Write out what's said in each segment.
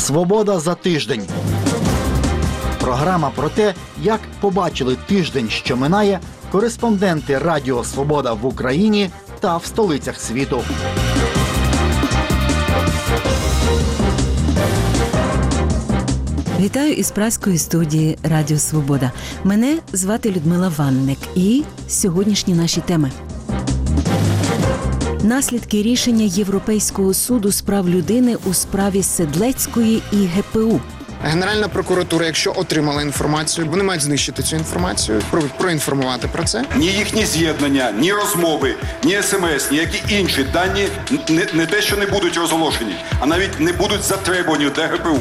«Свобода за тиждень». Програма про те, як побачили тиждень, що минає, кореспонденти Радіо Свобода в Україні та в столицях світу. Вітаю із празької студії Радіо Свобода. Мене звати Людмила Ванник і сьогоднішні наші теми. Наслідки рішення Європейського суду з прав людини у справі Седлецької і ГПУ. Генеральна прокуратура, якщо отримала інформацію, вони мають знищити цю інформацію, проінформувати про це. Ні їхні з'єднання, ні розмови, ні смс, ніякі інші дані не те, що не будуть розголошені, а навіть не будуть затребувані до ГПУ.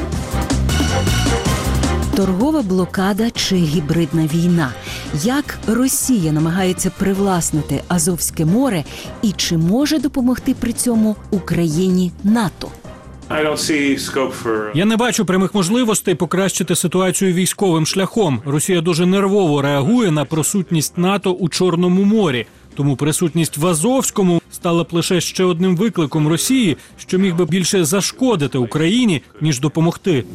Торгова блокада чи гібридна війна? Як Росія намагається привласнити Азовське море і чи може допомогти при цьому Україні НАТО? Я не бачу прямих можливостей покращити ситуацію військовим шляхом. Росія дуже нервово реагує на присутність НАТО у Чорному морі. Тому присутність в Азовському стала б лише ще одним викликом Росії, що міг би більше зашкодити Україні, ніж допомогти.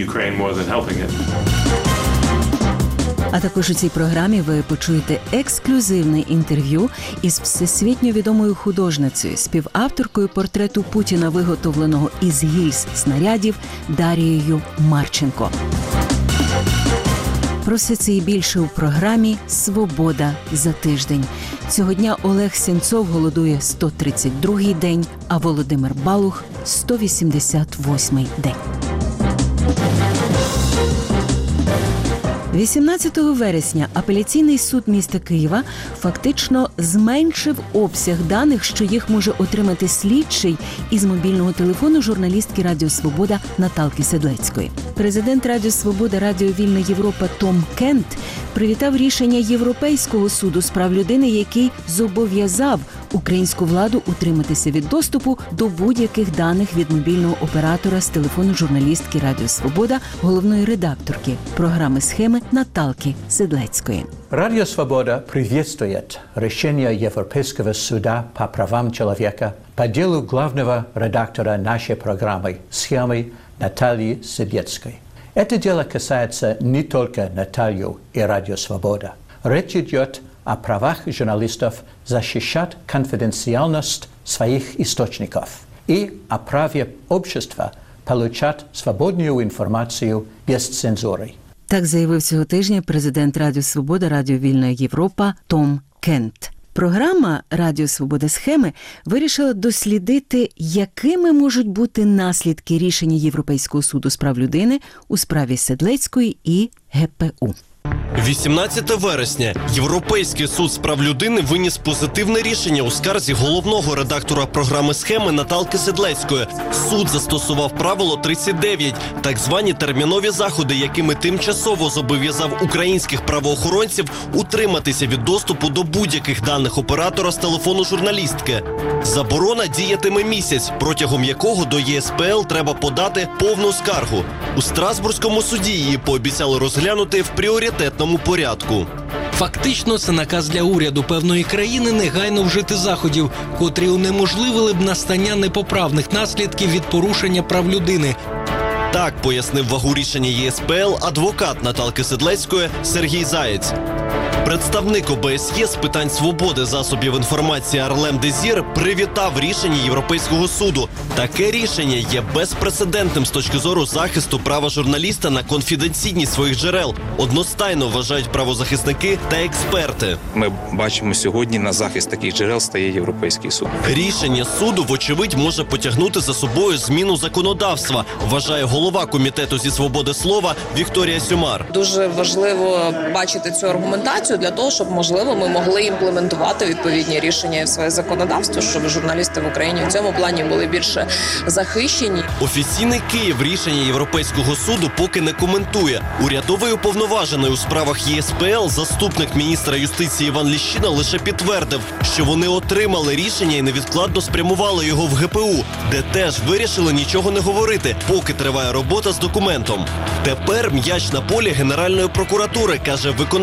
А також у цій програмі ви почуєте ексклюзивне інтерв'ю із всесвітньо відомою художницею, співавторкою портрету Путіна, виготовленого із гільз снарядів, Дарією Марченко. Про все це і більше у програмі «Свобода за тиждень». Цього дня Олег Сенцов голодує 132-й день, а Володимир Балух – 188-й день. 18 вересня апеляційний суд міста Києва фактично зменшив обсяг даних, що їх може отримати слідчий із мобільного телефону журналістки Радіо Свобода Наталки Седлецької. Президент Радіо Свобода, Радіо Вільна Європа Том Кент привітав рішення Європейського суду з прав людини, який зобов'язав українську владу утриматися від доступу до будь-яких даних від мобільного оператора з телефону журналістки Радіо Свобода, головної редакторки програми «Схеми» Наталки Седлецкой. Радио «Свобода» приветствует решение Европейского суда по правам человека по делу главного редактора нашей программы «Схемы» Натальи Седлецкой. Это дело касается не только Натальи и Радио «Свобода». Речь идет о правах журналистов защищать конфиденциальность своих источников и о праве общества получать свободную информацию без цензуры. Так заявив цього тижня президент Радіо Свобода, Радіо Вільна Європа Том Кент. Програма «Радіо Свобода. Схеми» вирішила дослідити, якими можуть бути наслідки рішення Європейського суду з прав людини у справі Седлецької і ГПУ. 18 вересня Європейський суд з прав людини виніс позитивне рішення у скарзі головного редактора програми «Схеми» Наталки Седлецької. Суд застосував правило 39, так звані термінові заходи, якими тимчасово зобов'язав українських правоохоронців утриматися від доступу до будь-яких даних оператора з телефону журналістки. Заборона діятиме місяць, протягом якого до ЄСПЛ треба подати повну скаргу. У Страсбурзькому суді її пообіцяли розглянути в пріоритетному порядку. Фактично, це наказ для уряду певної країни негайно вжити заходів, котрі унеможливили б настання непоправних наслідків від порушення прав людини. Так пояснив вагу рішення ЄСПЛ адвокат Наталки Седлецької Сергій Заєць. Представник ОБСЄ з питань свободи засобів інформації Арлем Дезір привітав рішення Європейського суду. Таке рішення є безпрецедентним з точки зору захисту права журналіста на конфіденційність своїх джерел. Одностайно вважають правозахисники та експерти. Ми бачимо сьогодні, на захист таких джерел стає Європейський суд. Рішення суду, вочевидь, може потягнути за собою зміну законодавства, вважає голова комітету зі свободи слова Вікторія Сюмар. Дуже важливо бачити цю аргументацію для того, щоб, можливо, ми могли імплементувати відповідні рішення в своє законодавство, щоб журналісти в Україні в цьому плані були більше захищені. Офіційний Київ рішення Європейського суду поки не коментує. Урядовий уповноважений у справах ЄСПЛ, заступник міністра юстиції Іван Ліщина, лише підтвердив, що вони отримали рішення і невідкладно спрямували його в ГПУ, де теж вирішили нічого не говорити, поки триває робота з документом. Тепер м'яч на полі Генеральної прокуратури, каже виконавчий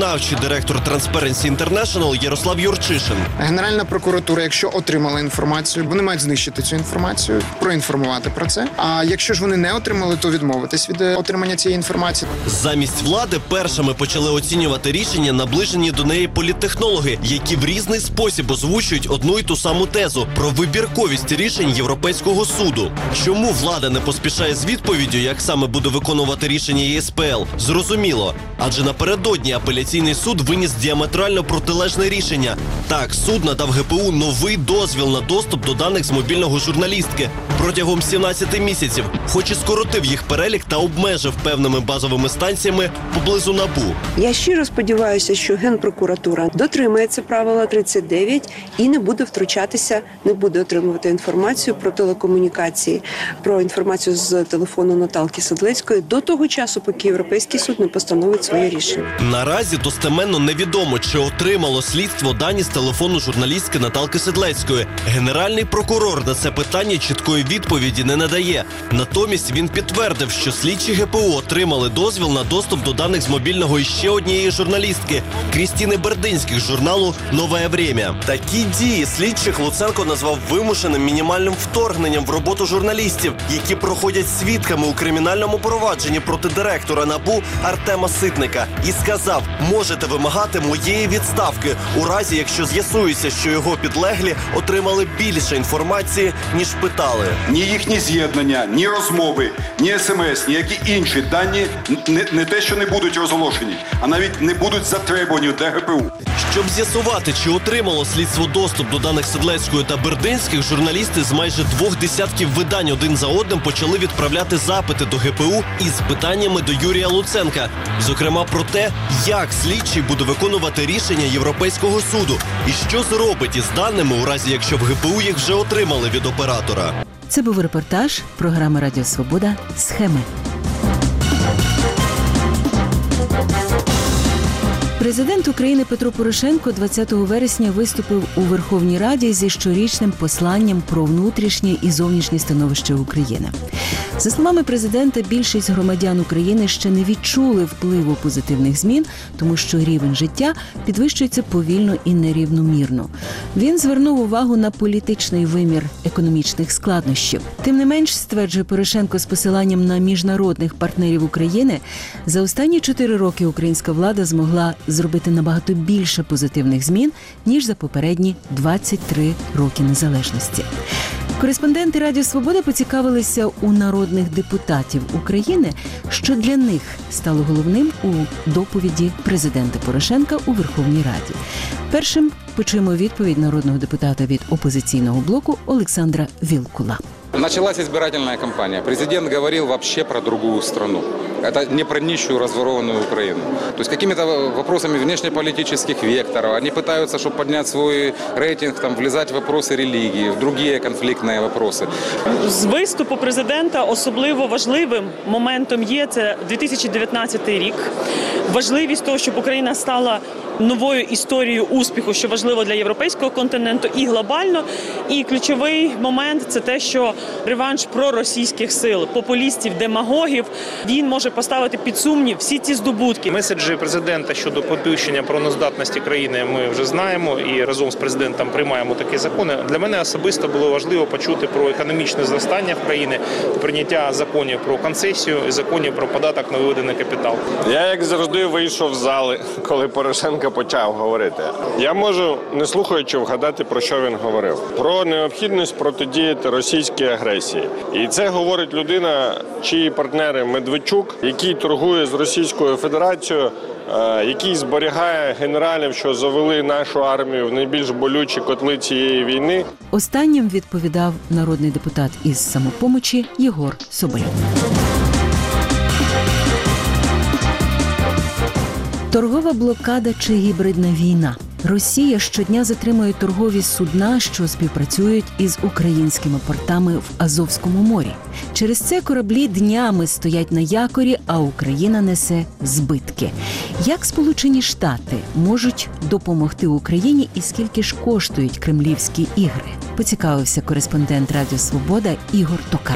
директор Transparency International Ярослав Юрчишин. Генеральна прокуратура, якщо отримала інформацію, вони мають знищити цю інформацію, проінформувати про це. А якщо ж вони не отримали, то відмовитись від отримання цієї інформації. Замість влади першими почали оцінювати рішення наближені до неї політтехнологи, які в різний спосіб озвучують одну й ту саму тезу про вибірковість рішень Європейського суду. Чому влада не поспішає з відповіддю, як саме буде виконувати рішення ЄСПЛ? Зрозуміло. Адже напередодні апеляційний суд виніс діаметрально протилежне рішення. Так, суд надав ГПУ новий дозвіл на доступ до даних з мобільного журналістки протягом 17 місяців, хоч і скоротив їх перелік та обмежив певними базовими станціями поблизу НАБУ. Я щиро сподіваюся, що Генпрокуратура дотримається правила 39 і не буде втручатися, не буде отримувати інформацію про телекомунікації, про інформацію з телефону Наталки Седлецької до того часу, поки Європейський суд не постановить своє рішення. Наразі достеменно невідомо, чи отримало слідство дані з телефону журналістки Наталки Седлецької. Генеральний прокурор на це питання чіткої відповіді не надає. Натомість він підтвердив, що слідчі ГПУ отримали дозвіл на доступ до даних з мобільного іще однієї журналістки – Крістіни Бердинських з журналу «Нове Время». Такі дії слідчих Луценко назвав вимушеним мінімальним вторгненням в роботу журналістів, які проходять свідками у кримінальному провадженні проти директора НАБУ Артема Ситника. І сказав, можете вимагати моєї відставки у разі, якщо з'ясується, що його підлеглі отримали більше інформації, ніж питали. Ні їхні з'єднання, ні розмови, ні смс, ніякі інші дані не те, що не будуть розголошені, а навіть не будуть затребувані для ГПУ. Щоб з'ясувати, чи отримало слідство доступ до даних Седлецької та Бердинських, журналісти з майже 2 десятків видань один за одним почали відправляти запити до ГПУ із питаннями до Юрія Луценка. Зокрема про те, як слідчий буде виконувати рішення Європейського суду і що зробить із даними у разі, якщо в ГПУ їх вже отримали від оператора. Це був репортаж програми «Радіо Свобода. Схеми». Президент України Петро Порошенко 20 вересня виступив у Верховній Раді зі щорічним посланням про внутрішнє і зовнішнє становище України. За словами президента, більшість громадян України ще не відчули впливу позитивних змін, тому що рівень життя підвищується повільно і нерівномірно. Він звернув увагу на політичний вимір економічних складнощів. Тим не менш, стверджує Порошенко з посиланням на міжнародних партнерів України, за останні 4 роки українська влада змогла зробити набагато більше позитивних змін, ніж за попередні 23 роки незалежності. Кореспонденти Радіо Свобода поцікавилися у народних депутатів України, що для них стало головним у доповіді президента Порошенка у Верховній Раді. Першим почуємо відповідь народного депутата від опозиційного блоку Олександра Вілкула. Началась избирательная кампания. Президент говорил вообще про другую страну. Это не про нищую, разворованную Украину. То есть какими-то вопросами внешнеполитических векторов. Они пытаются, чтобы поднять свой рейтинг, там, влезать в вопросы религии, в другие конфликтные вопросы. З виступу президента особливо важливим моментом є це 2019 рік. Важливість того, щоб Україна стала новою історією успіху, що важливо для європейського континенту і глобально. І ключовий момент – це те, що реванш проросійських сил, популістів, демагогів, він може поставити під сумнів всі ці здобутки. Меседжі президента щодо підвищення обороноздатності країни ми вже знаємо і разом з президентом приймаємо такі закони. Для мене особисто було важливо почути про економічне зростання в країні, прийняття законів про концесію і законів про податок на виведений капітал. Я, як завжди, вийшов з зали, коли Порошенко почав говорити. Я можу, не слухаючи, вгадати, про що він говорив. Про необхідність протидіяти російській агресії. І це говорить людина, чиї партнери Медведчук, який торгує з Російською Федерацією, який зберігає генералів, що завели нашу армію в найбільш болючі котли цієї війни. Останнім відповідав народний депутат із «Самопомочі» Єгор Соболєв. Торгова блокада чи гібридна війна? Росія щодня затримує торгові судна, що співпрацюють із українськими портами в Азовському морі. Через це кораблі днями стоять на якорі, а Україна несе збитки. Як Сполучені Штати можуть допомогти Україні і скільки ж коштують кремлівські ігри? Поцікавився кореспондент Радіо Свобода Ігор Токар.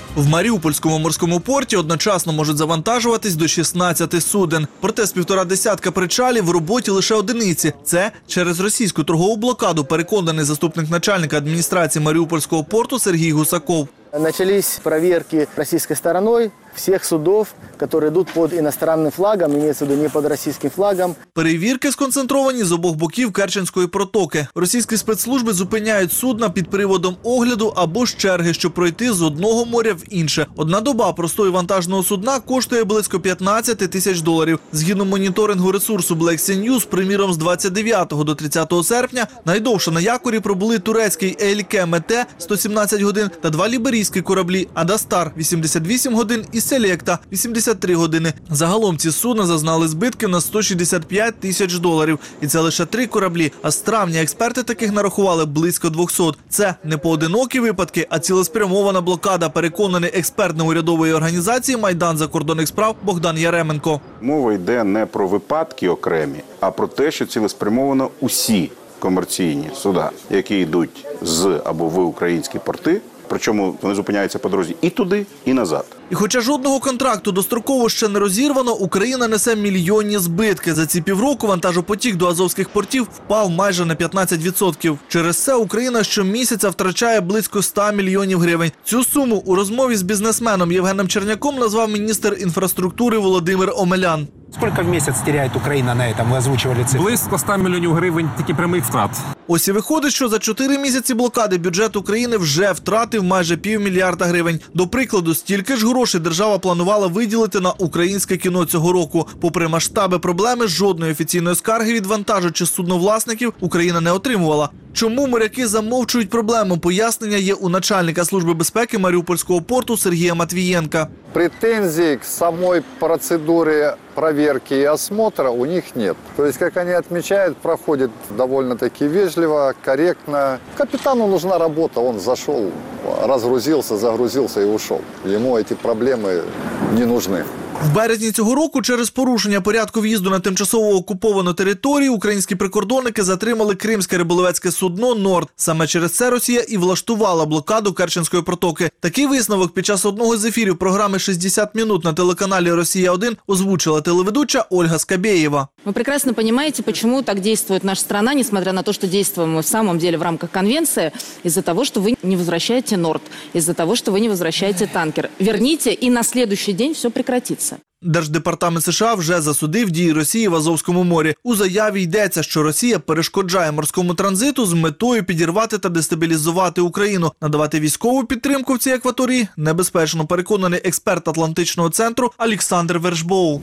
В Маріупольському морському порті одночасно можуть завантажуватись до 16 суден. Проте з 1,5 причалів в роботі лише одиниці. Це через російську торгову блокаду, переконаний заступник начальника адміністрації Маріупольського порту Сергій Гусаков. Начались проверки российской стороной всех судов, которые идут под иностранным флагом, имеется в виду не под российским флагом. Перевірки сконцентровані з обох боків Керченської протоки. Російські спецслужби зупиняють судна під приводом огляду або ж черги, щоб пройти з одного моря в інше. Одна доба простої вантажного судна коштує близько $15 тисяч. Згідно моніторингу ресурсу Black Sea News, приміром, з 29 до 30 серпня найдовше на якорі пробули турецький Ейлке Мете 117 годин та два ліберійські кораблі Адастар 88 годин і Селекта 83 години. Загалом ці судна зазнали збитків на $165 тисяч. І це лише 3 кораблі, а з травня експерти таких нарахували близько 200. Це не поодинокі випадки, а цілеспрямована блокада, переконаний експерт неурядової організації «Майдан закордонних справ» Богдан Яременко. Мова йде не про випадки окремі, а про те, що цілеспрямовано усі комерційні суда, які йдуть з або в українські порти, причому вони зупиняються по дорозі і туди, і назад. І хоча жодного контракту достроково ще не розірвано, Україна несе мільйонні збитки. За ці півроку вантажопотік до азовських портів впав майже на 15%. Через це Україна щомісяця втрачає близько 100 мільйонів гривень. Цю суму у розмові з бізнесменом Євгеном Черняком назвав міністр інфраструктури Володимир Омелян. Скільки в місяць втрачає Україна на цьому? Ви озвучували цифри. Близько 100 мільйонів гривень тільки прямих втрат. Ось і виходить, що за 4 місяці блокади бюджет України вже втратив майже $500 мільярда. До прикладу, стільки ж грошей держава планувала виділити на українське кіно цього року. Попри масштаби проблеми, жодної офіційної скарги від вантажу чи судновласників Україна не отримувала. Чому моряки замовчують проблему? Пояснення є у начальника Служби безпеки Маріупольського порту Сергія Матвієнка. Претензий к самой процедуре проверки и осмотра у них нет. То есть, как они отмечают, проходит довольно-таки вежливо, корректно. Капитану нужна работа, он зашел, разгрузился, загрузился и ушел. Ему эти проблемы не нужны. В березні цього року через порушення порядку в'їзду на тимчасово окуповану територію українські прикордонники затримали кримське риболовецьке судно «Норд». Саме через це Росія і влаштувала блокаду Керченської протоки. Такий висновок під час одного з ефірів програми «60 минут» на телеканалі «Россия-1» озвучила телеведуча Ольга Скабєєва. Вы прекрасно понимаете, почему так действует наша страна, несмотря на то, что действуем мы в самом деле в рамках конвенции, из-за того, что вы не возвращаете «Норд», из-за того, что вы не возвращаете танкер. Верните, и на следующий день все прекратится. Держдепартамент США вже засудив дії Росії в Азовському морі. У заяві йдеться, що Росія перешкоджає морському транзиту з метою підірвати та дестабілізувати Україну. Надавати військову підтримку в цій акваторії небезпечно, переконаний експерт Атлантичного центру Олександр Вершбоу.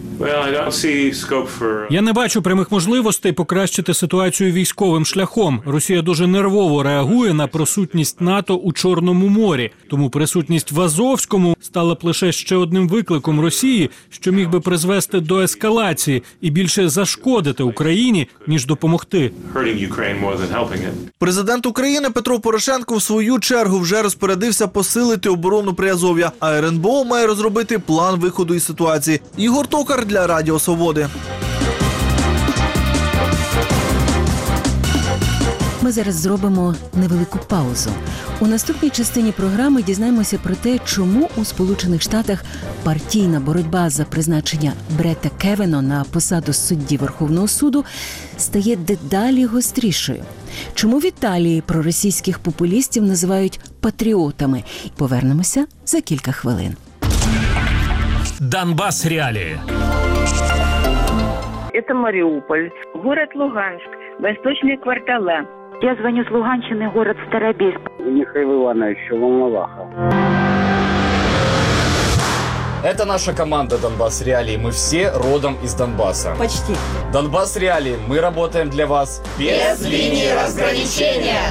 Я не бачу прямих можливостей покращити ситуацію військовим шляхом. Росія дуже нервово реагує на присутність НАТО у Чорному морі. Тому присутність в Азовському стала б лише ще одним викликом Росії, що міг би призвести до ескалації і більше зашкодити Україні, ніж допомогти. Президент України Петро Порошенко в свою чергу вже розпорядився посилити оборону Приазов'я, а РНБО має розробити план виходу із ситуації. Ігор Токар для Радіо Свободи. Ми зараз зробимо невелику паузу. У наступній частині програми дізнаємося про те, чому у Сполучених Штатах партійна боротьба за призначення Бретта Кевена на посаду судді Верховного суду стає дедалі гострішою. Чому в Італії проросійських популістів називають патріотами? Повернемося за кілька хвилин. Донбасс реалии. Это Мариуполь, город Луганск, восточные квартала. Я звоню с Луганщины, город Старобельск. Михаил Иванович, Волноваха. Это наша команда «Донбасс Реалии». Мы все родом из Донбасса. Почти. «Донбасс Реалии». Мы работаем для вас без линии разграничения.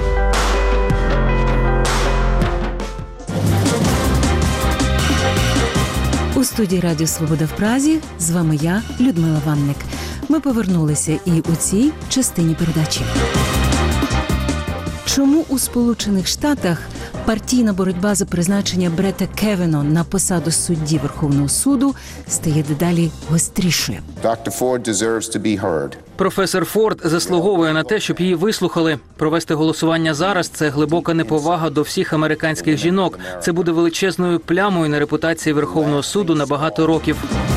У студії Радіо Свобода в Празі з вами я, Людмила Ванник. Ми повернулися і у цій частині передачі. Чому у Сполучених Штатах Партійна боротьба за призначення Бретта Кевено на посаду судді Верховного суду стає дедалі гострішою. Професор Форд заслуговує на те, щоб її вислухали. Провести голосування зараз – це глибока неповага до всіх американських жінок. Це буде величезною плямою на репутації Верховного суду на багато років.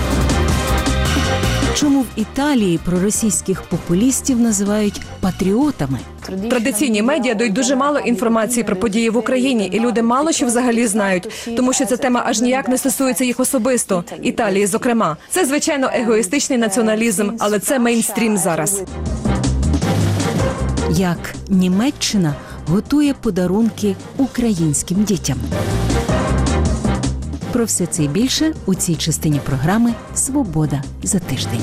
Чому в Італії проросійських популістів називають патріотами? Традиційні медіа дають дуже мало інформації про події в Україні, і люди мало що взагалі знають, тому що ця тема аж ніяк не стосується їх особисто, Італії зокрема. Це, звичайно, егоїстичний націоналізм, але це мейнстрім зараз. Як Німеччина готує подарунки українським дітям? Про все це і більше у цій частині програми «Свобода за тиждень».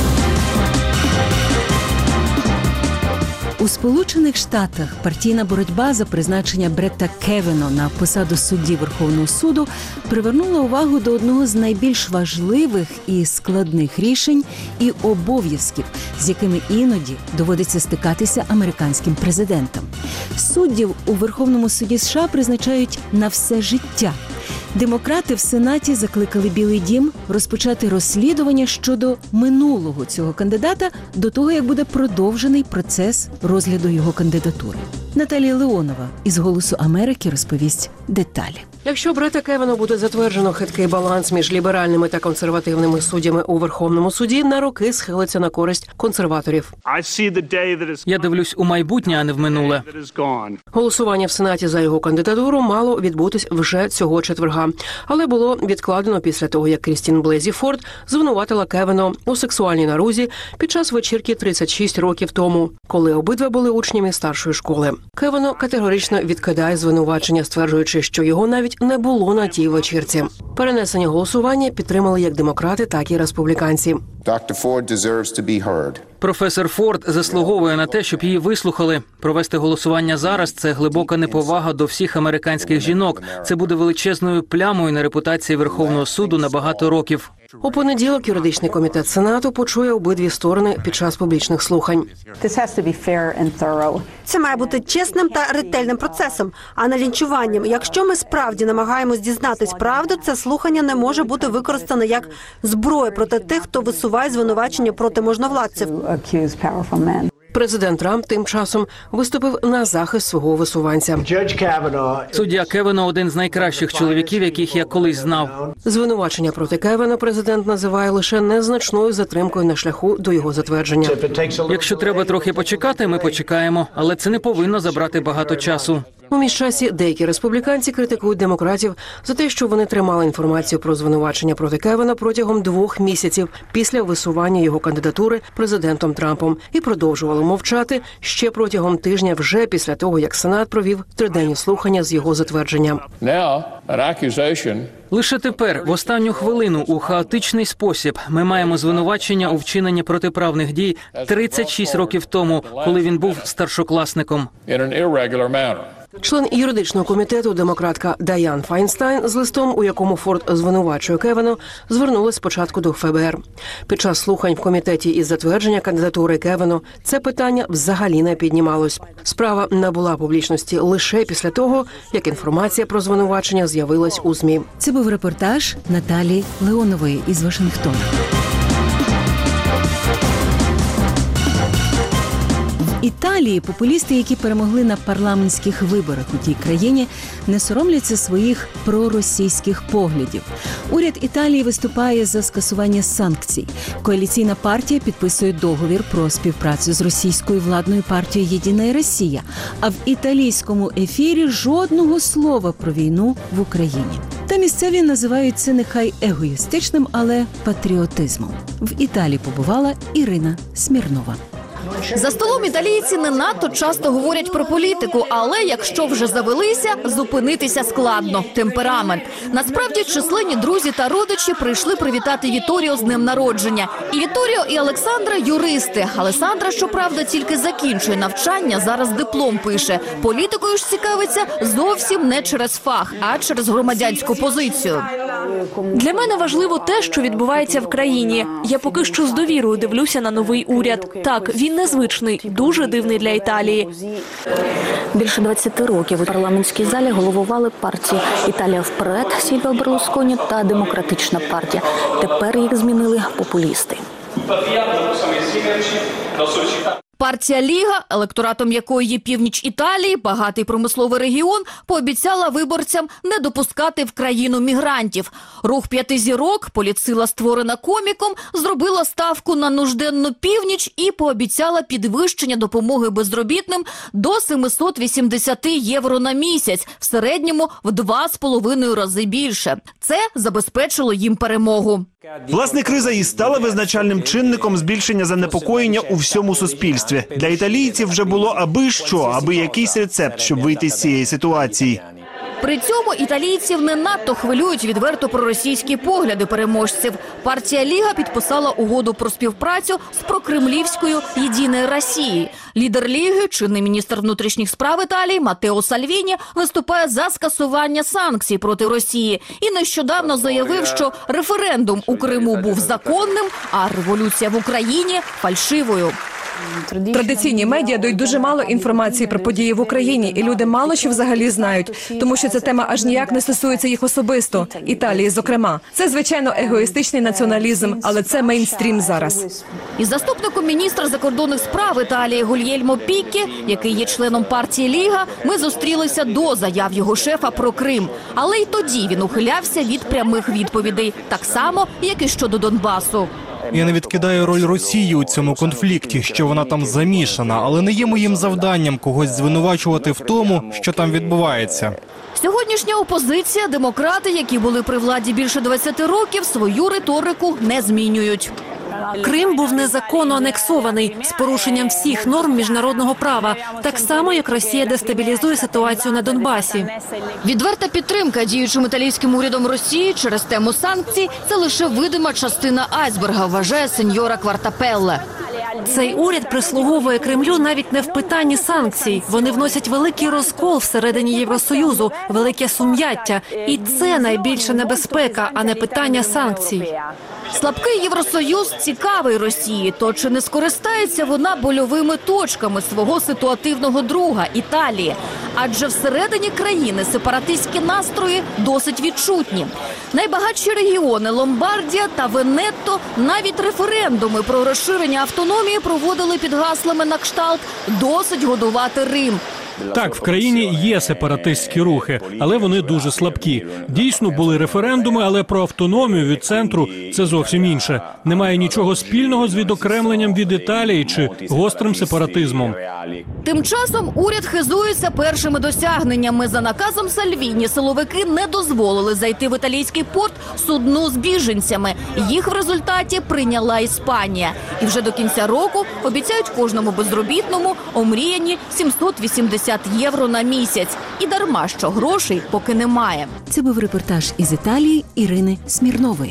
У Сполучених Штатах партійна боротьба за призначення Бретта Кевено на посаду судді Верховного суду привернула увагу до одного з найбільш важливих і складних рішень і обов'язків, з якими іноді доводиться стикатися американським президентам. Суддів у Верховному суді США призначають на все життя. Демократи в Сенаті закликали Білий дім розпочати розслідування щодо минулого цього кандидата до того, як буде продовжений процес розгляду його кандидатури. Наталія Леонова із «Голосу Америки» розповість деталі. Якщо Бретта Кевено буде затверджено хиткий баланс між ліберальними та консервативними суддями у Верховному суді, на роки схилиться на користь консерваторів. Я дивлюсь у майбутнє, а не в минуле. Голосування в Сенаті за його кандидатуру мало відбутись вже цього четверга, але було відкладено після того, як Крістін Блезі Форд звинуватила Кевено у сексуальній нарузі під час вечірки 36 років тому, коли обидва були учнями старшої школи. Кевено категорично відкидає звинувачення, стверджуючи, що його навіть не було на тій вечірці. Перенесення голосування підтримали як демократи, так і республіканці. Професор Форд заслуговує на те, щоб її вислухали. Провести голосування зараз – це глибока неповага до всіх американських жінок. Це буде величезною плямою на репутації Верховного суду на багато років. У понеділок юридичний комітет Сенату почує обидві сторони під час публічних слухань. Це має бути чесним та ретельним процесом, а не лінчуванням. Якщо ми справді намагаємось дізнатись правду, це слухання не може бути використане як зброя проти тих, хто висуває звинувачення проти можновладців. Президент Трамп тим часом виступив на захист свого висуванця. Суддя Кевено – один з найкращих чоловіків, яких я колись знав. Звинувачення проти Кевено президент називає лише незначною затримкою на шляху до його затвердження. Якщо треба трохи почекати, ми почекаємо, але це не повинно забрати багато часу. У міжчасі деякі республіканці критикують демократів за те, що вони тримали інформацію про звинувачення проти Кевена протягом 2 місяців після висування його кандидатури президентом Трампом і продовжували мовчати ще протягом тижня вже після того, як Сенат провів 3-денні слухання з його затвердженням. Лише тепер, в останню хвилину, у хаотичний спосіб, ми маємо звинувачення у вчиненні протиправних дій 36 років тому, коли він був старшокласником. Член юридичного комітету, демократка Дайан Файнстайн, з листом, у якому Форд звинувачує Кевено, звернулась спочатку до ФБР. Під час слухань в комітеті із затвердження кандидатури Кевено це питання взагалі не піднімалось. Справа набула публічності лише після того, як інформація про звинувачення з'явилась у ЗМІ. Це був репортаж Наталії Леонової із Вашингтона. В Італії популісти, які перемогли на парламентських виборах у тій країні, не соромляться своїх проросійських поглядів. Уряд Італії виступає за скасування санкцій. Коаліційна партія підписує договір про співпрацю з російською владною партією «Єдина Росія». А в італійському ефірі жодного слова про війну в Україні. Та місцеві називають це нехай егоїстичним, але патріотизмом. В Італії побувала Ірина Смірнова. За столом італійці не надто часто говорять про політику, але якщо вже завелися, зупинитися складно. Темперамент. Насправді, численні друзі та родичі прийшли привітати Віторіо з днем народження. І Віторіо, і Олександра – юристи. Олександра, щоправда, тільки закінчує навчання, зараз диплом пише. Політикою ж цікавиться зовсім не через фах, а через громадянську позицію. Для мене важливо те, що відбувається в країні. Я поки що з довірою дивлюся на новий уряд. Так, він незвичний, дуже дивний для Італії. Більше 20 років у парламентській залі головували партії «Італія вперед» Сільвіо Берлусконі та «Демократична партія». Тепер їх змінили популісти. Партія Ліга, електоратом якої є північ Італії, багатий промисловий регіон, пообіцяла виборцям не допускати в країну мігрантів. Рух «П'яти зірок», політсила, створена коміком, зробила ставку на нужденну північ і пообіцяла підвищення допомоги безробітним до 780 євро на місяць, в середньому в 2,5 рази більше. Це забезпечило їм перемогу. Власне, криза і стала визначальним чинником збільшення занепокоєння у всьому суспільстві. Для італійців вже було аби якийсь рецепт, щоб вийти з цієї ситуації. При цьому італійців не надто хвилюють відверто проросійські погляди переможців. Партія Ліга підписала угоду про співпрацю з прокремлівською «Єдиною Росією». Лідер Ліги, чинний міністр внутрішніх справ Італії Матео Сальвіні, виступає за скасування санкцій проти Росії і нещодавно заявив, що референдум у Криму був законним, а революція в Україні – фальшивою. Традиційні медіа дають дуже мало інформації про події в Україні, і люди мало що взагалі знають, тому що ця тема аж ніяк не стосується їх особисто, Італії зокрема. Це, звичайно, егоїстичний націоналізм, але це мейнстрім зараз. Із заступником міністра закордонних справ Італії Гульєльмо Піккі, який є членом партії Ліга, ми зустрілися до заяв його шефа про Крим. Але й тоді він ухилявся від прямих відповідей, так само, як і щодо Донбасу. Я не відкидаю роль Росії у цьому конфлікті, що вона там замішана, але не є моїм завданням когось звинувачувати в тому, що там відбувається. Сьогоднішня опозиція, демократи, які були при владі більше 20 років, свою риторику не змінюють. Крим був незаконно анексований з порушенням всіх норм міжнародного права, так само, як Росія дестабілізує ситуацію на Донбасі. Відверта підтримка діючим італійським урядом Росії через тему санкцій – це лише видима частина айсберга, вважає сеньора Квартапелле. Цей уряд прислуговує Кремлю навіть не в питанні санкцій. Вони вносять великий розкол всередині Євросоюзу, велике сум'яття. І це найбільша небезпека, а не питання санкцій. Слабкий Євросоюз цікавий Росії, то чи не скористається вона больовими точками свого ситуативного друга – Італії? Адже всередині країни сепаратистські настрої досить відчутні. Найбагатші регіони – Ломбардія та Венетто – навіть референдуми про розширення автономії проводили під гаслами на кшталт «Досить годувати Рим». Так, в країні є сепаратистські рухи, але вони дуже слабкі. Дійсно, були референдуми, але про автономію від центру – це зовсім інше. Немає нічого спільного з відокремленням від Італії чи гострим сепаратизмом. Тим часом уряд хизується першими досягненнями. За наказом Сальвіні силовики не дозволили зайти в італійський порт судну з біженцями. Їх в результаті прийняла Іспанія. І вже до кінця року обіцяють кожному безробітному омріяні 780 євро на місяць. І дарма, що грошей поки немає. Це був репортаж із Італії Ірини Смірнової.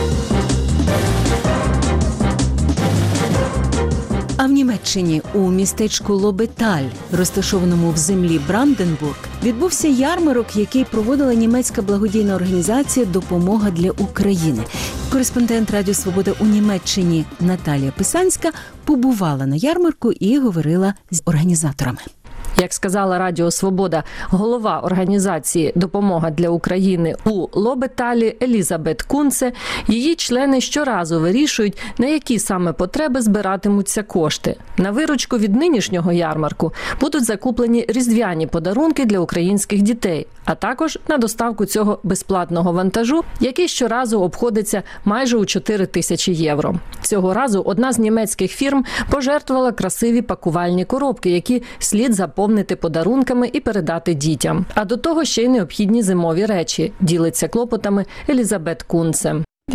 А в Німеччині у містечку Лобеталь, розташованому в землі Бранденбург, відбувся ярмарок, який проводила німецька благодійна організація «Допомога для України». Кореспондент Радіо Свобода у Німеччині Наталія Писанська побувала на ярмарку і говорила з організаторами. Як сказала Радіо Свобода, голова організації «Допомога для України» у Лобеталі Елізабет Кунце, її члени щоразу вирішують, на які саме потреби збиратимуться кошти. На виручку від нинішнього ярмарку будуть закуплені різдвяні подарунки для українських дітей, а також на доставку цього безплатного вантажу, який щоразу обходиться майже у 4 тисячі євро. Цього разу одна з німецьких фірм пожертвувала красиві пакувальні коробки, які слід заповнити подарунками і передати дітям. А до того ще й необхідні зимові речі, ділиться клопотами Елізабет Кунце.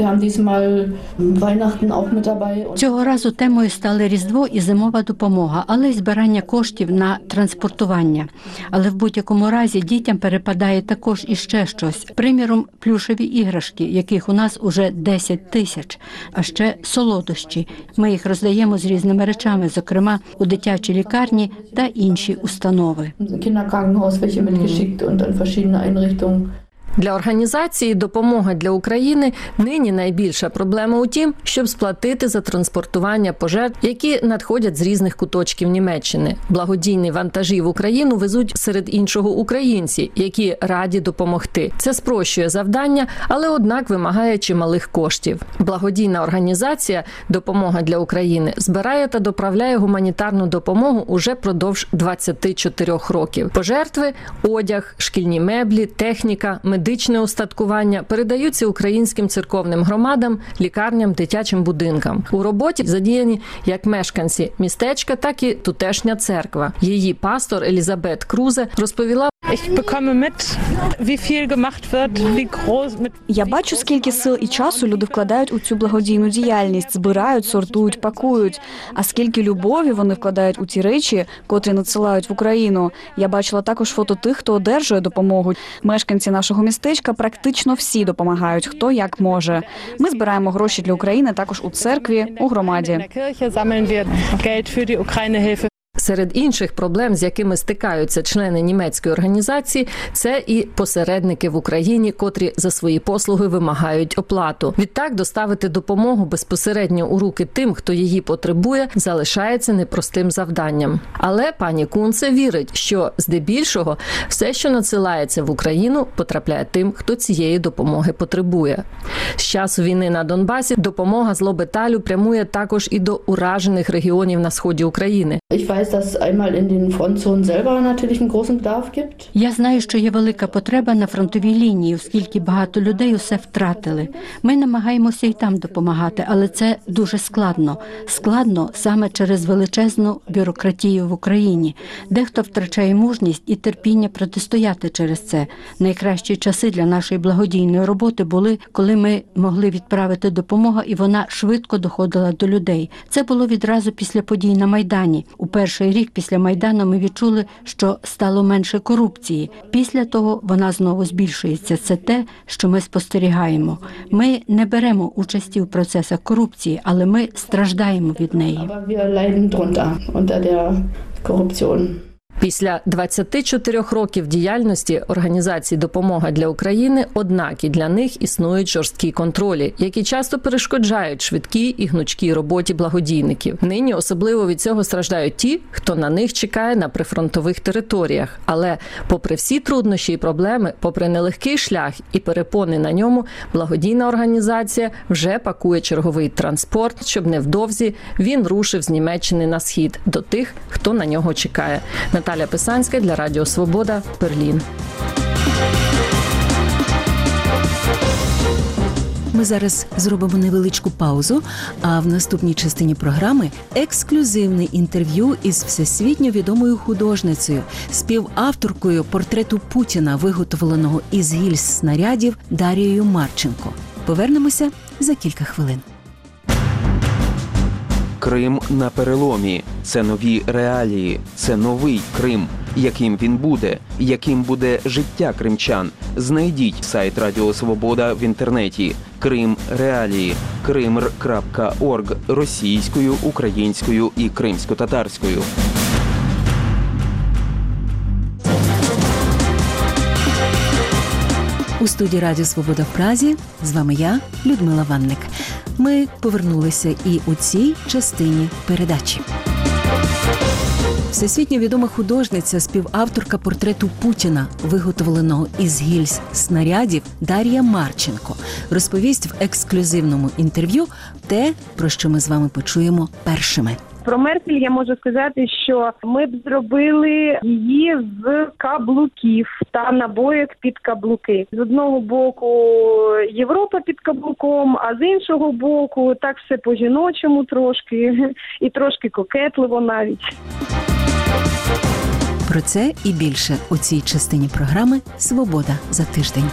Цього разу темою стали Різдво і зимова допомога, але й збирання коштів на транспортування. Але в будь-якому разі дітям перепадає також іще щось. Приміром, плюшеві іграшки, яких у нас уже 10 тисяч, а ще солодощі. Ми їх роздаємо з різними речами, зокрема у дитячій лікарні та інші установи. Для організації «Допомога для України» нині найбільша проблема у тім, щоб сплатити за транспортування пожертв, які надходять з різних куточків Німеччини. Благодійні вантажі в Україну везуть серед іншого українці, які раді допомогти. Це спрощує завдання, але однак вимагає чималих коштів. Благодійна організація «Допомога для України» збирає та доправляє гуманітарну допомогу уже продовж 24 років. Пожертви, одяг, шкільні меблі, техніка, медичне устаткування передаються українським церковним громадам, лікарням, дитячим будинкам. У роботі задіяні як мешканці містечка, так і тутешня церква. Її пастор Елізабет Крузе розповіла: Я бачу, скільки сил і часу люди вкладають у цю благодійну діяльність, збирають, сортують, пакують. А скільки любові вони вкладають у ті речі, котрі надсилають в Україну. Я бачила також фото тих, хто одержує допомогу. Мешканці нашого містечка практично всі допомагають, хто як може. Ми збираємо гроші для України також у церкві, у громаді. Серед інших проблем, з якими стикаються члени німецької організації, це і посередники в Україні, котрі за свої послуги вимагають оплату. Відтак, доставити допомогу безпосередньо у руки тим, хто її потребує, залишається непростим завданням. Але пані Кунце вірить, що здебільшого все, що надсилається в Україну, потрапляє тим, хто цієї допомоги потребує. З часу війни на Донбасі допомога з Лобеталю прямує також і до уражених регіонів на сході України. Я знаю, що є велика потреба на фронтовій лінії, оскільки багато людей усе втратили. Ми намагаємося і там допомагати, але це дуже складно. Складно саме через величезну бюрократію в Україні. Дехто втрачає мужність і терпіння протистояти через це. Найкращі часи для нашої благодійної роботи були, коли ми могли відправити допомогу, і вона швидко доходила до людей. Це було відразу після подій на Майдані. У перший рік після Майдану ми відчули, що стало менше корупції. Після того вона знову збільшується. Це те, що ми спостерігаємо. Ми не беремо участі у процесах корупції, але ми страждаємо від неї. Після 24 років діяльності організації «Допомога для України», однак і для них існують жорсткі контролі, які часто перешкоджають швидкій і гнучкій роботі благодійників. Нині особливо від цього страждають ті, хто на них чекає на прифронтових територіях. Але попри всі труднощі і проблеми, попри нелегкий шлях і перепони на ньому, благодійна організація вже пакує черговий транспорт, щоб невдовзі він рушив з Німеччини на схід до тих, хто на нього чекає. Наталя Писанська для Радіо Свобода, Берлін. Ми зараз зробимо невеличку паузу, а в наступній частині програми ексклюзивне інтерв'ю із всесвітньо відомою художницею, співавторкою портрету Путіна, виготовленого із гільз снарядів, Дарією Марченко. Повернемося за кілька хвилин. Крим на переломі. Це нові реалії. Це новий Крим. Яким він буде? Яким буде життя кримчан? Знайдіть сайт Радіо Свобода в інтернеті. Крим реалії. krimr.org російською, українською і кримсько-татарською. У студії Радіо Свобода в Празі з вами я, Людмила Ванник. Ми повернулися і у цій частині передачі. Всесвітньо відома художниця, співавторка портрету Путіна, виготовленого із гільз снарядів, Дар'я Марченко, розповість в ексклюзивному інтерв'ю те, про що ми з вами почуємо першими. Про Меркель я можу сказати, що ми б зробили її з каблуків та набоїв під каблуки. З одного боку Європа під каблуком, а з іншого боку так все по-жіночому трошки і трошки кокетливо навіть. Про це і більше у цій частині програми «Свобода за тиждень».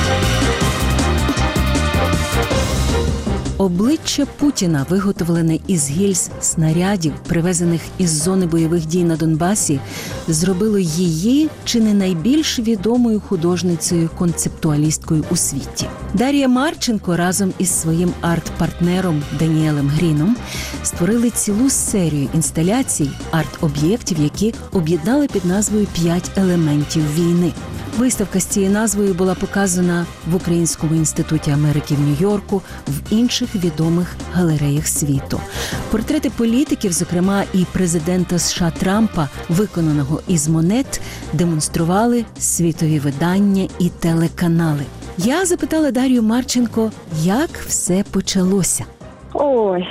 Обличчя Путіна, виготовлене із гільз снарядів, привезених із зони бойових дій на Донбасі, зробило її чи не найбільш відомою художницею-концептуалісткою у світі. Дар'я Марченко разом із своїм арт-партнером Даніелем Гріном створили цілу серію інсталяцій, арт-об'єктів, які об'єднали під назвою «5 елементів війни». Виставка з цією назвою була показана в Українському інституті Америки в Нью-Йорку, в інших відомих галереях світу. Портрети політиків, зокрема і президента США Трампа, виконаного із монет, демонстрували світові видання і телеканали. Я запитала Дар'ю Марченко, як все почалося. Ой,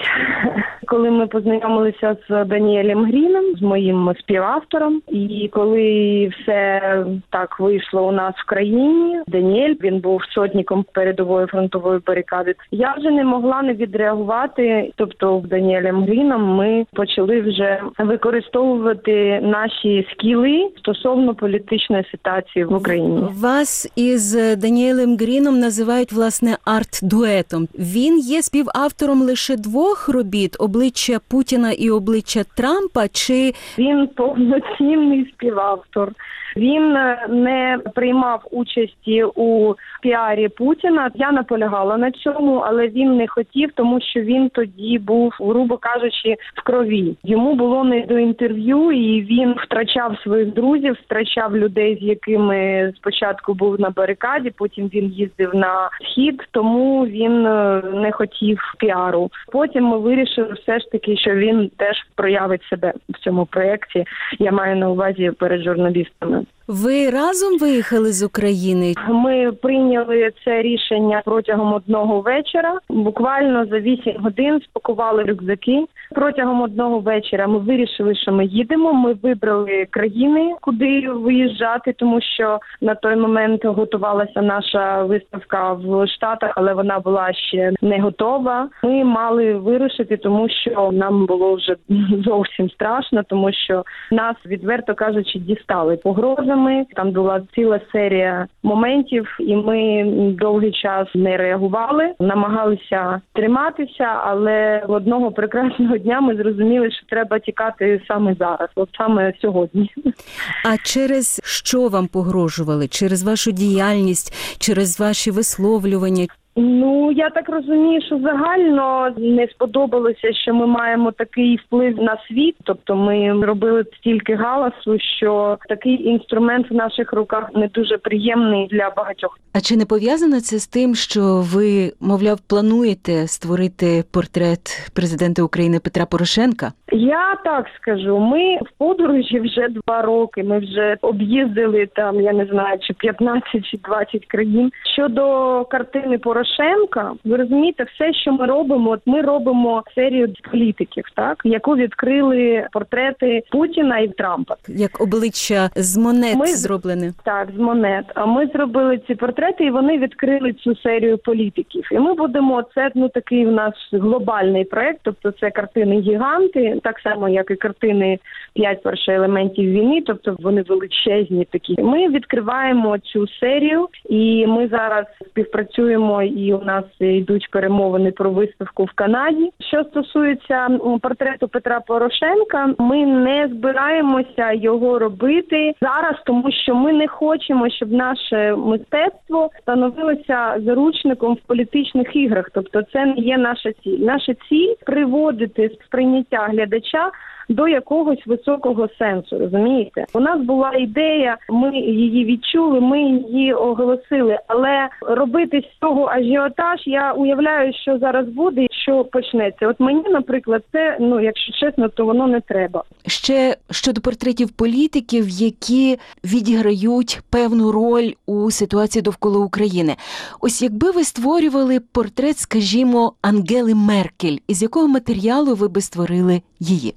коли ми познайомилися з Даніелем Гріном, з моїм співавтором, і коли все так вийшло у нас в країні, Даніель, він був сотником передової фронтової барикади, я вже не могла не відреагувати, тобто з Даніелем Гріном ми почали вже використовувати наші скіли стосовно політичної ситуації в Україні. Вас із Даніелем Гріном називають, власне, арт-дуетом. Він є співавтором лише двох робіт «Обличчя Путіна» і «Обличчя Трампа», чи... Він повноцінний співавтор. Він не приймав участі у піарі Путіна. Я наполягала на цьому, але він не хотів, тому що він тоді був, грубо кажучи, в крові. Йому було не до інтерв'ю, і він втрачав своїх друзів, втрачав людей, з якими спочатку був на барикаді, потім він їздив на схід, тому він не хотів піару. Потім ми вирішили все ж таки, що він теж проявить себе в цьому проєкті. Я маю на увазі перед журналістами. Ви разом виїхали з України? Ми прийняли це рішення протягом одного вечора. Буквально за 8 годин спакували рюкзаки. Протягом одного вечора ми вирішили, що ми їдемо. Ми вибрали країни, куди виїжджати, тому що на той момент готувалася наша виставка в Штатах, але вона була ще не готова. Ми мали вирушити, тому що нам було вже зовсім страшно, тому що нас, відверто кажучи, дістали погрозами. Там була ціла серія моментів, і ми довгий час не реагували, намагалися триматися, але одного прекрасного дня ми зрозуміли, що треба тікати саме зараз, от саме сьогодні. А через що вам погрожували? Через вашу діяльність, через ваші висловлювання? Ну, я так розумію, що загально не сподобалося, що ми маємо такий вплив на світ. Тобто ми робили стільки галасу, що такий інструмент в наших руках не дуже приємний для багатьох. А чи не пов'язано це з тим, що ви, мовляв, плануєте створити портрет президента України Петра Порошенка? Я так скажу, ми в подорожі вже 2 роки, ми вже об'їздили там, я не знаю, чи 15, чи 20 країн. Щодо картини Порошенка, ви розумієте, все, що ми робимо, от ми робимо серію політиків, так, яку відкрили портрети Путіна і Трампа. Як обличчя з монет зроблене. Так, з монет. А ми зробили ці портрети, і вони відкрили цю серію політиків. І ми будемо, це, такий у нас глобальний проект, тобто це картини-гіганти, так само, як і картини «5 перших елементів війни», тобто вони величезні такі. Ми відкриваємо цю серію, і ми зараз співпрацюємо, і у нас йдуть перемовини про виставку в Канаді. Що стосується портрету Петра Порошенка, ми не збираємося його робити зараз, тому що ми не хочемо, щоб наше мистецтво становилося заручником в політичних іграх. Тобто це не є наша ціль. Наша ціль – приводити сприйняття глядача до якогось високого сенсу, розумієте? У нас була ідея, ми її відчули, ми її оголосили, але робити з цього ажіотаж, я уявляю, що зараз буде, що почнеться. От мені, наприклад, це, якщо чесно, то воно не треба. Ще щодо портретів політиків, які відіграють певну роль у ситуації довкола України. Ось якби ви створювали портрет, скажімо, Ангели Меркель, із якого матеріалу ви би створили її?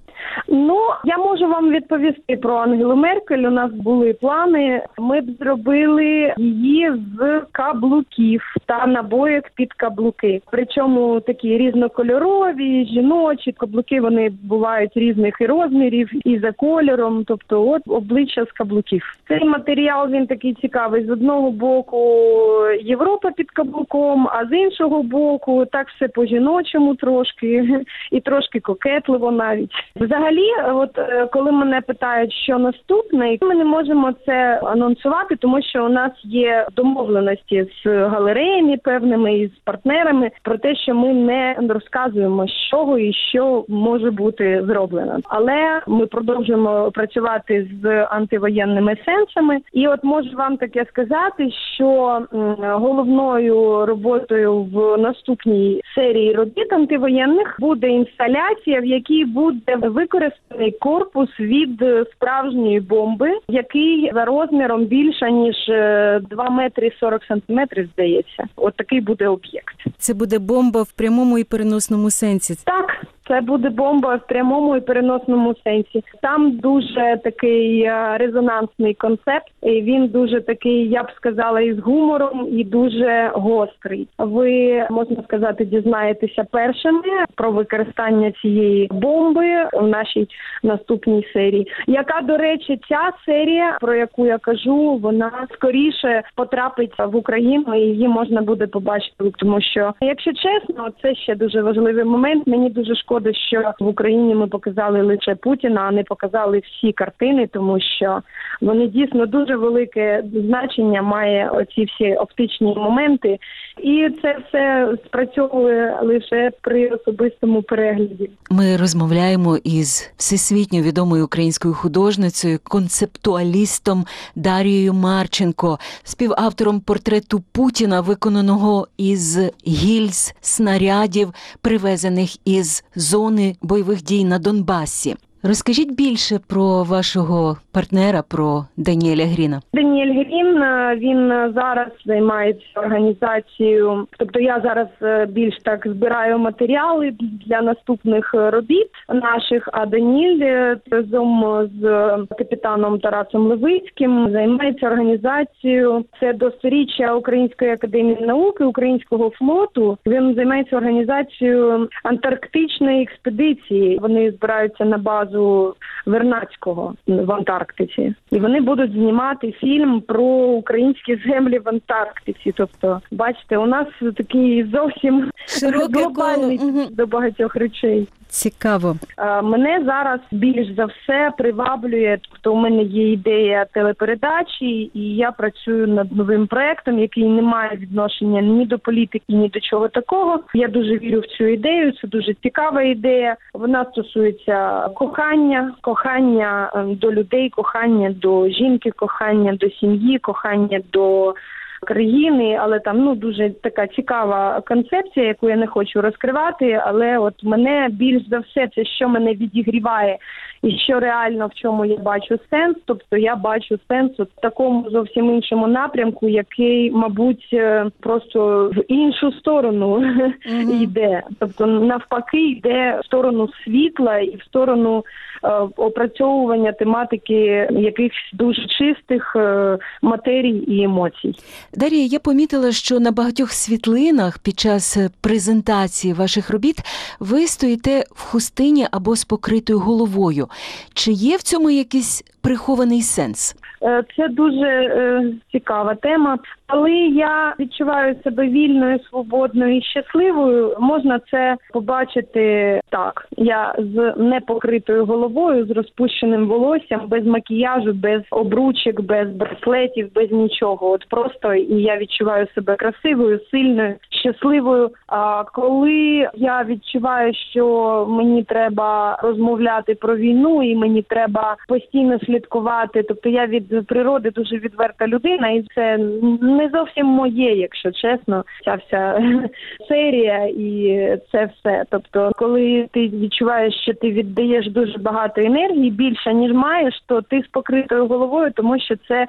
Я можу вам відповісти про Ангелу Меркель. У нас були плани. Ми б зробили її з каблуків та набоїк під каблуки. Причому такі різнокольорові, жіночі. Каблуки, вони бувають різних і розмірів, і за кольором. Тобто, от обличчя з каблуків. Цей матеріал, він такий цікавий. З одного боку Європа під каблуком, а з іншого боку так все по-жіночому трошки. І трошки кокетливо навіть. Взагалі коли мене питають, що наступне, ми не можемо це анонсувати, тому що у нас є домовленості з галереями певними і з партнерами про те, що ми не розказуємо, з чого і що може бути зроблено. Але ми продовжуємо працювати з антивоєнними сенсами. І от можу вам таке сказати, що головною роботою в наступній серії робіт антивоєнних буде інсталяція, в якій буде використаний корпус від справжньої бомби, який за розміром більше, ніж 2 метри 40 сантиметрів, здається. От такий буде об'єкт. Це буде бомба в прямому і переносному сенсі? Так. Це буде бомба в прямому і переносному сенсі. Там дуже такий резонансний концепт, і він дуже такий, я б сказала, із гумором, і дуже гострий. Ви, можна сказати, дізнаєтеся першими про використання цієї бомби в нашій наступній серії. Яка, до речі, ця серія, про яку я кажу, вона скоріше потрапить в Україну, і її можна буде побачити. Тому що, якщо чесно, це ще дуже важливий момент. Мені дуже шкода, що в Україні ми показали лише Путіна, а не показали всі картини, тому що вони дійсно дуже велике значення має оці всі оптичні моменти. І це все спрацьовує лише при особистому перегляді. Ми розмовляємо із всесвітньо відомою українською художницею, концептуалістом Дарією Марченко, співавтором портрету Путіна, виконаного із гільз, снарядів, привезених із зони бойових дій на Донбасі. Розкажіть більше про вашого партнера, про Даніеля Гріна. Даніель Грін, він зараз займається організацією, тобто я зараз більш так збираю матеріали для наступних робіт наших, а Даніель разом з капітаном Тарасом Левицьким займається організацією, це до 100-річчя Української академії науки, Українського флоту. Він займається організацією антарктичної експедиції. Вони збираються на базу Вернадського в Антарктиці. І вони будуть знімати фільм про українські землі в Антарктиці. Тобто, бачите, у нас такий зовсім глобальний до багатьох речей. Цікаво. Мене зараз більш за все приваблює, тобто у мене є ідея телепередачі, і я працюю над новим проектом, який не має відношення ні до політики, ні до чого такого. Я дуже вірю в цю ідею, це дуже цікава ідея. Вона стосується кохання до людей, кохання до жінки, кохання до сім'ї, кохання до країни, але там дуже така цікава концепція, яку я не хочу розкривати, але от мене більш за все це, що мене відігріває і що реально в чому я бачу сенс, тобто я бачу сенс в такому зовсім іншому напрямку, який, мабуть, просто в іншу сторону йде, тобто навпаки йде в сторону світла і в сторону опрацьовування тематики якихось дуже чистих матерій і емоцій. Дар'я, я помітила, що на багатьох світлинах під час презентації ваших робіт ви стоїте в хустині або з покритою головою. Чи є в цьому якийсь прихований сенс? Це дуже цікава тема. Коли я відчуваю себе вільною, свободною і щасливою, можна це побачити так. Я з непокритою головою, з розпущеним волоссям, без макіяжу, без обручок, без браслетів, без нічого. От просто і я відчуваю себе красивою, сильною, щасливою. А коли я відчуваю, що мені треба розмовляти про війну і мені треба постійно слідкувати, тобто я від природи дуже відверта людина, і це не зовсім моє, якщо чесно, ця вся серія і це все. Тобто, коли ти відчуваєш, що ти віддаєш дуже багато енергії, більше, ніж маєш, то ти з покритою головою, тому що це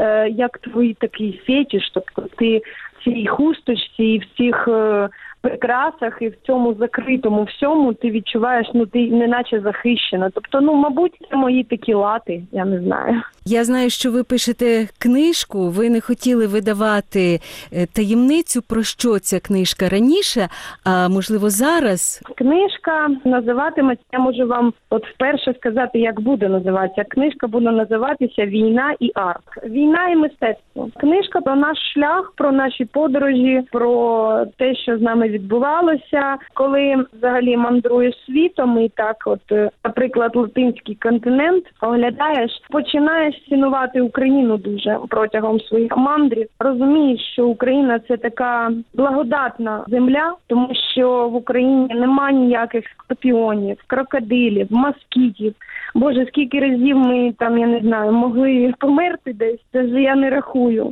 як твій такий фетиш, тобто ти в цій хусточці і в цих прикрасах і в цьому закритому всьому ти відчуваєш, ти неначе захищена. Тобто, мабуть, це мої такі лати, я не знаю. Я знаю, що ви пишете книжку, ви не хотіли видавати таємницю, про що ця книжка раніше, а можливо зараз? Книжка називатиметься, я можу вам от вперше сказати, як буде називатися. Книжка буде називатися «Війна і арт». Війна і мистецтво. Книжка про наш шлях, про наші подорожі, про те, що з нами відбувалося. Коли взагалі мандруєш світом і так от, наприклад, латинський континент оглядаєш, починаєш цінувати Україну дуже протягом своїх мандрів. Розумієш, що Україна – це така благодатна земля, тому що в Україні нема ніяких скорпіонів, крокодилів, москітів. Боже, скільки разів ми там, я не знаю, могли померти десь, це ж я не рахую.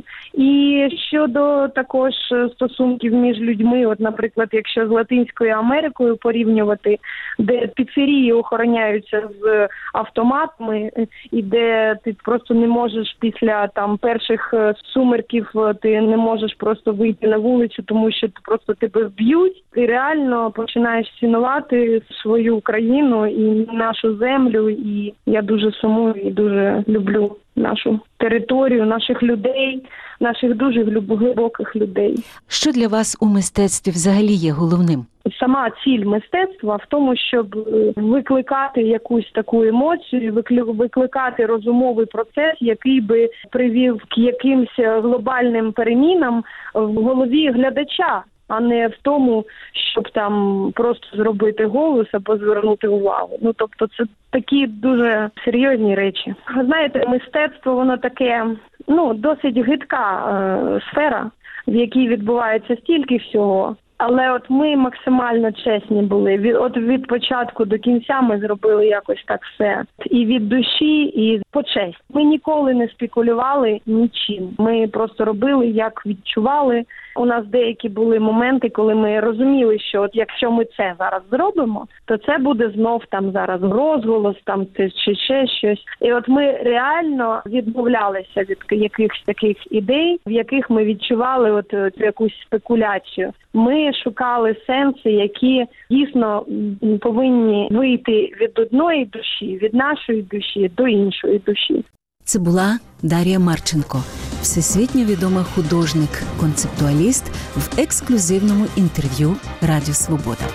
І щодо також стосунків між людьми, от, наприклад, якщо з Латинською Америкою порівнювати, де піцерії охороняються з автоматами, і де ти просто не можеш після там перших сумерків, ти не можеш просто вийти на вулицю, тому що просто тебе вб'ють. Ти реально починаєш цінувати свою країну і нашу землю, і я дуже сумую і дуже люблю нашу територію, наших людей, наших дуже глибоких людей. Що для вас у мистецтві взагалі є головним? Сама ціль мистецтва в тому, щоб викликати якусь таку емоцію, викликати розумовий процес, який би привів к якимсь глобальним перемінам в голові глядача, а не в тому, щоб там просто зробити голос або звернути увагу. Ну, тобто це такі дуже серйозні речі. Знаєте, мистецтво, воно таке, досить гидка сфера, в якій відбувається стільки всього. Але от ми максимально чесні були. Від початку до кінця ми зробили якось так все. І від душі, і по честі. Ми ніколи не спекулювали нічим. Ми просто робили, як відчували. У нас деякі були моменти, коли ми розуміли, що от якщо ми це зараз зробимо, то це буде знов там зараз розголос, там чи ще щось. І от ми реально відмовлялися від якихось таких ідей, в яких ми відчували от якусь спекуляцію. Ми шукали сенси, які дійсно повинні вийти від одної душі, від нашої душі до іншої душі. Це була Дар'я Марченко, всесвітньо відома художник, концептуаліст в ексклюзивному інтерв'ю Радіо Свобода.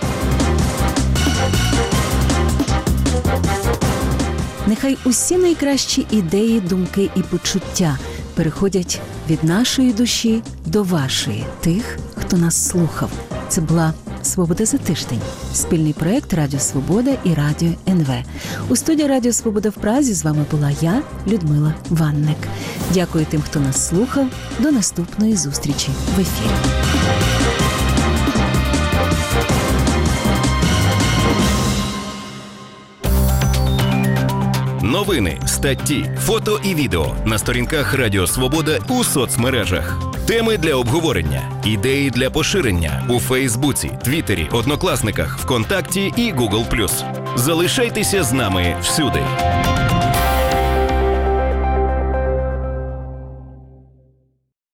Нехай усі найкращі ідеї, думки і почуття переходять від нашої душі до вашої, тих, хто нас слухав. Це була «Свобода за тиждень» – спільний проєкт Радіо Свобода і Радіо НВ. У студії Радіо Свобода в Празі з вами була я, Людмила Ванник. Дякую тим, хто нас слухав. До наступної зустрічі в ефірі. Новини, статті, фото і відео на сторінках Радіо Свобода у соцмережах. Теми для обговорення, ідеї для поширення у Фейсбуці, Твіттері, Однокласниках, ВКонтакті і Google+. Залишайтеся з нами всюди.